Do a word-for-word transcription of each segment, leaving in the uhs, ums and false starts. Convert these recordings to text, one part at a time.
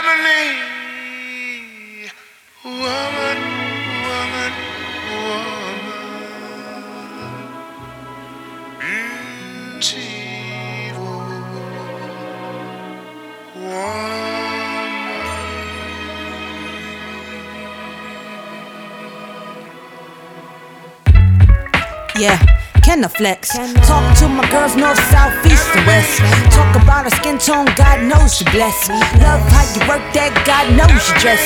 Ebony woman, woman, woman, beautiful woman. Yeah, can I flex? Talk to my girls north, south, east, and west. Talk about her skin tone, God knows she blessed. Love how you work that, God knows you dress.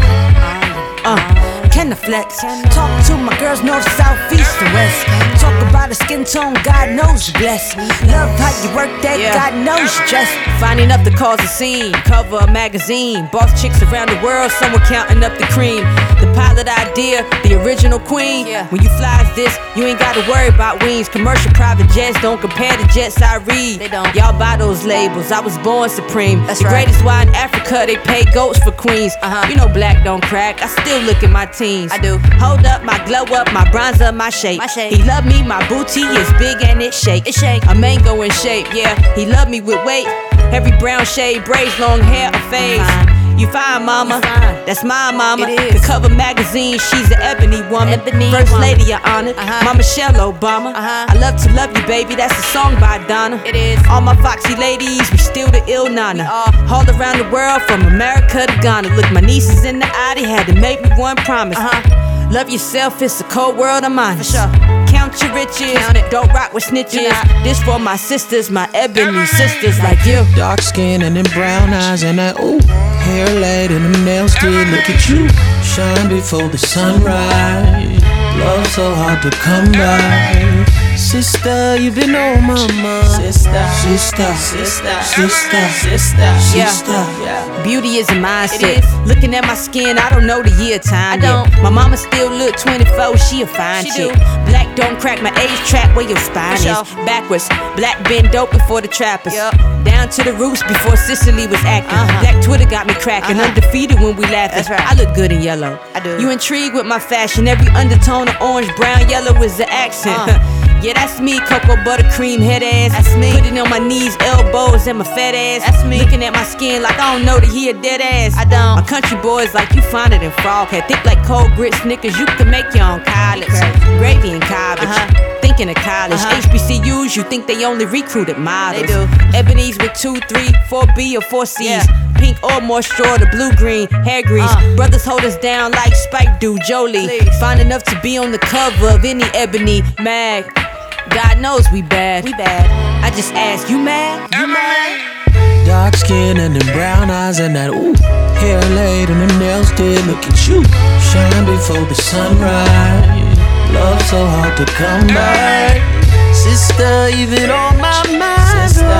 Uh, can I flex? Talk to my girls north, south, east, and west. Talk about her skin tone, God knows you blessed. Love how you work that, God knows you dress. Finding up to cause a scene, cover a magazine. Boss chicks around the world, someone counting up the cream. The pilot idea, the original queen. When you fly as this, you ain't gotta worry about wings. Commercial private jets don't compare to jets I read. They don't. Y'all buy those labels, I was born supreme. That's the right. greatest wine in Africa, they pay goats for queens. Uh-huh. You know black don't crack, I still look at my teens. I do. Hold up, my glow up, my bronze up, my shape. My shape. He love me, my booty is big and it shake. It shake. A mango in shape, yeah. He love me with weight. Every brown shade, braids, long hair, or fades. You fine, mama. You fine. That's my mama. It is. The cover magazine, she's an ebony woman. Ebony First woman. lady, your honor. Uh-huh. Mama Michelle Obama. Uh-huh. I love to love you, baby. That's a song by Donna. It is. All my foxy ladies, we still the ill nana. are. All around the world, from America to Ghana. Look, my nieces in the eye, they had to make me one promise. Uh-huh. Love yourself, it's a cold world, I'm honest. For sure. Count your riches, Count it. don't rock with snitches. not. This for my sisters, my ebony sisters like you. Dark skin and them brown eyes and that ooh, hair laid and them nails did. Look at you, shine before the sunrise. Love so hard to come by. Sister, you been on my mind. Sister, sister, sister, sister, sister, Yeah. sister. Beauty is a mindset. It is. Looking at my skin, I don't know the year time. I don't. yet. My mama still look twenty-four, she a fine She chick. do. Black don't crack my age trap where your spine For is. sure. Backwards, black been dope before the trappers. Yup. Down to the roots before Sicily was acting. Uh-huh. Black Twitter got me cracking, Uh-huh. undefeated when we laughing. That's right. I look good in yellow. I do. You intrigued with my fashion? Every undertone of orange, brown, yellow is the accent. Uh. Yeah, that's me, cocoa buttercream head ass. That's me. Put it on my knees, elbows, and my fat ass. That's me. Looking at my skin like I don't know that he a dead ass. I don't. My country boys like you finer than frog head. Thick like cold grit Snickers, you can make your own college. Crazy. Gravy and cabbage. Uh-huh. Thinking of college. Uh-huh. H B C Us, you think they only recruited models. They do. Ebony's with two, three, four B or four C's. Yeah. Pink or more straw, the blue green, hair grease. Uh. Brothers hold us down like Spike do, Jolie. Please. Fine enough to be on the cover of any Ebony mag. God knows we bad. We bad. I just ask, you mad? You mad? Dark skin and them brown eyes and that ooh, hair laid and them nails did. Look at you, shine before the sunrise. Love so hard to come by. Sister, you been on my mind. Sister,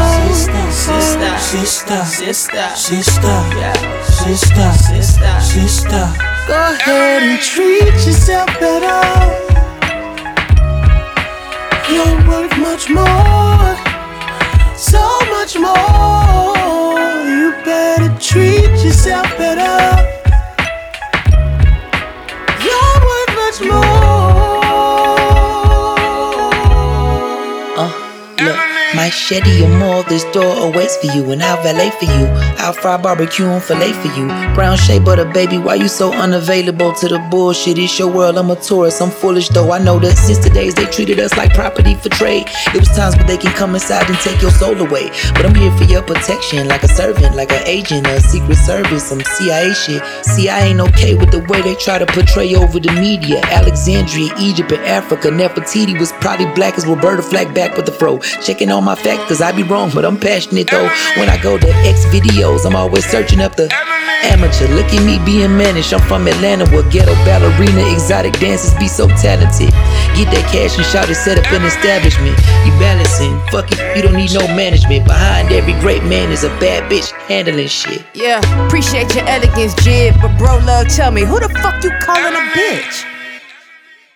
sister, sister, sister, sister, sister, sister, sister. Go ahead and treat yourself better. You're worth much more, so much more. You better treat yourself better. You're worth much more. Uh, look, my Shetty or more, this door awaits for you, and I'll valet for you. I'll fry barbecue and fillet for you. Brown shea butter, baby, why you so unavailable to the bullshit? It's your world, I'm a tourist, I'm foolish though. I know that since the days they treated us like property for trade. It was times when they can come inside and take your soul away. But I'm here for your protection, like a servant, like an agent, a secret service, some C I A shit. See, I ain't okay with the way they try to portray over the media. Alexandria, Egypt, and Africa. Nefertiti was probably black as Roberta Flack back with the fro. Checking all my facts, cause I be wrong, but I'm passionate though. When I go to X videos, I'm always searching up the amateur. Look at me being managed. I'm from Atlanta where ghetto ballerina, exotic dancers be so talented. Get that cash and shout it, set up an establishment. You balancing, fuck it, you don't need no management. Behind every great man is a bad bitch handling shit. Yeah, appreciate your elegance, Jib. But bro, love, tell me, who the fuck you calling a bitch?